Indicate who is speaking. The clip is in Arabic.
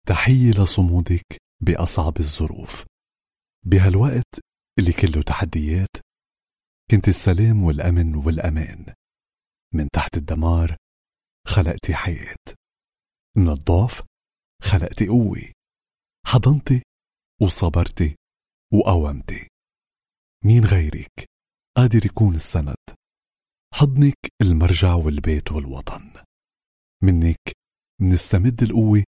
Speaker 1: تحية لصمودك بأصعب الظروف. بهالوقت اللي كله تحديات كنت السلام والأمن والأمان. من تحت الدمار خلقتي حياة، من الضعف خلقتي قوة، حضنتي وصبرتي وقاومتي. مين غيرك قادر يكون السند؟ حضنك المرجع والبيت والوطن. منك منستمد القوة